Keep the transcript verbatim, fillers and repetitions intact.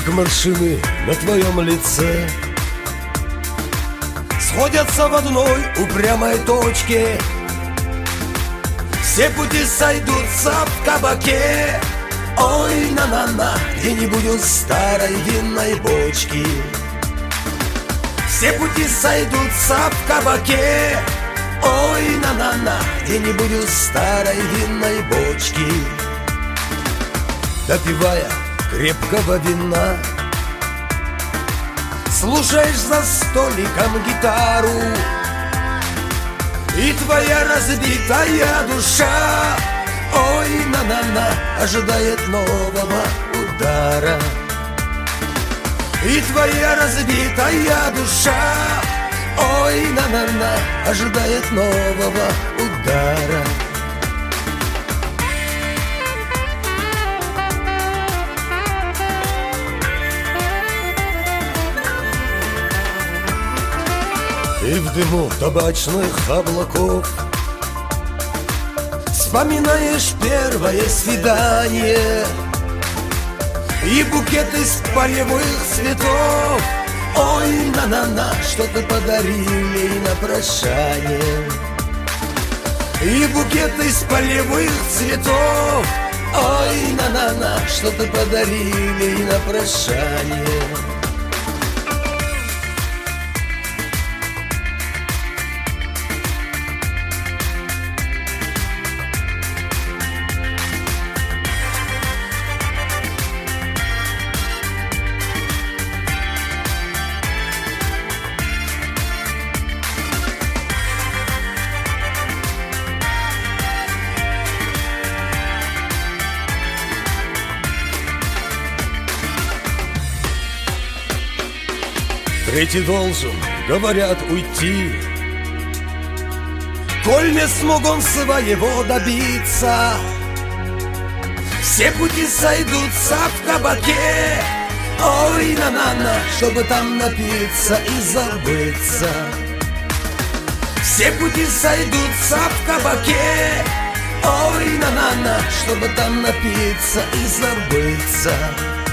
как морщины на твоем лице сходятся в одной упрямой точке. Все пути сойдутся в кабаке. Ой, на-на-на, где-нибудь у старой винной бочки. Все пути сойдутся в кабаке. Ой, на-на-на, где-нибудь у старой винной бочки. Допивая крепкого вина, слушаешь за столиком гитару, и твоя разбитая душа, ой, на-на-на, ожидает нового удара. И твоя разбитая душа, ой, на-на-на, ожидает нового удара. И в дыму табачных облаков вспоминаешь первое свидание и букет из полевых цветов. Ой, на-на-на, что ты подарили на прощание. И букет из полевых цветов. Ой, на-на-на, что ты подарили на прощание. Третий должен, говорят, уйти, коль не смог он своего добиться. Все пути сойдутся в кабаке. Ой, на-на-на, чтобы там напиться и забыться. Все пути сойдутся в кабаке. Ой, на-на-на, чтобы там напиться и забыться.